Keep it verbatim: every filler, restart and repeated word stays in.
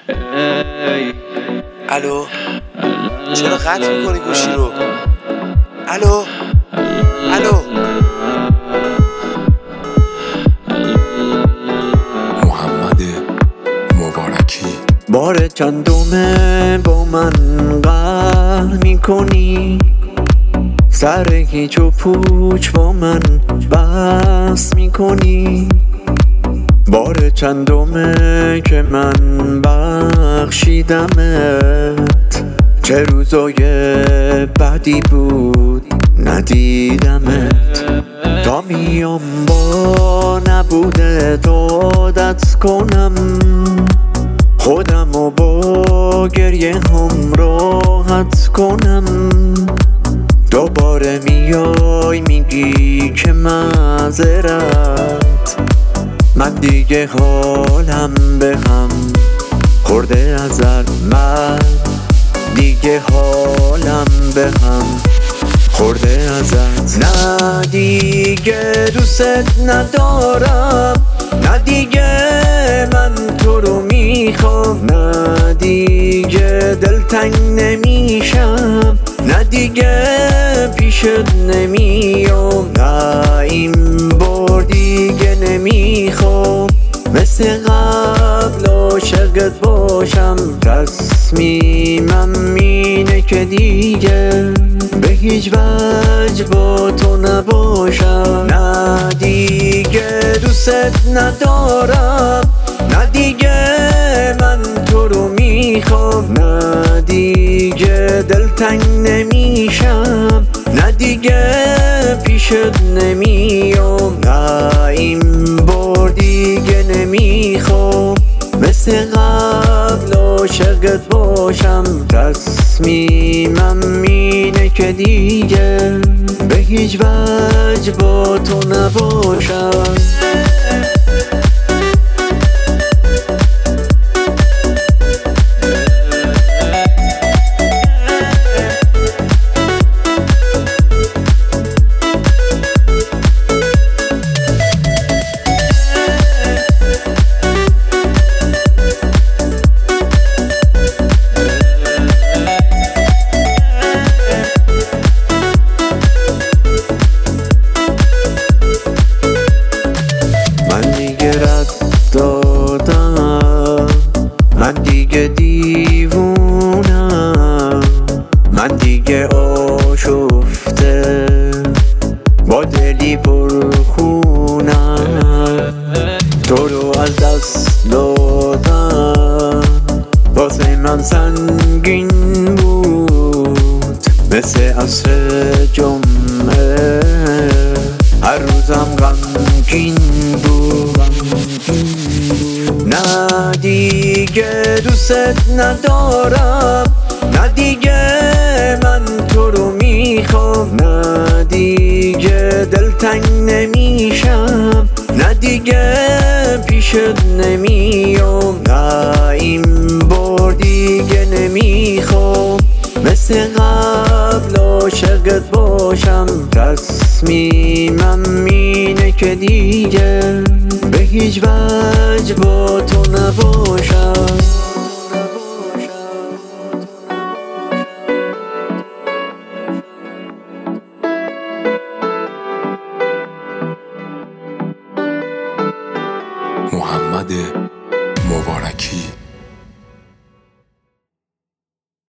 الو چرا قطع میکنی گوشی رو؟ الو الو محمد مبارکی بار چندمه با من قهر میکنی، سر هیچ و پوچ با من بحث میکنی. بار چندمه که من بخشیدمت، چه روزای بدی بود ندیدمت. تا میام با نبوده عادت کنم، خودمو با گریه هم راحت کنم. دوباره میای میگی که معذرت، من دیگه حالم به هم خورده ازت. من دیگه حالم به هم خورده ازت. نه دیگه دوست ندارم، نه دیگه من تو رو میخوام، نه دیگه دلتنگ نمیشم، نه دیگه پیشت نمیام، نه این بار دیگه نمیخوام مثل قبل عاشقت باشم. تصمیمم اینه که دیگه به هیچ وجه با تو نباشم. نه دیگه دوست ندارم، نه دیگه من تو رو میخوام، نه دیگه دلتنگ نمیشم، نه دیگه پیشت نمیام، نه این بار دیگه نمیخوام مثل قبل عاشقت باشم. تصمیمم اینه که دیگه به هیچ وجه با تو نباشم. من دیگه دیوونم، من دیگه آشفته با دلی پرخونم. تو رو از دست دادم واسه من سنگین بود، مثل عصر جمعه هر روزم غمگین بود. نه دیگه دوست ندارم، نه دیگه من تو رو میخوام، نه دیگه دلتنگ نمیشم، نه دیگه پیشت نمیام، نه این بار دیگه نمیخوام مثل قبل عاشقت باشم. تصمیمم اینه که دیگه به هیچ وجه با تو نباشم.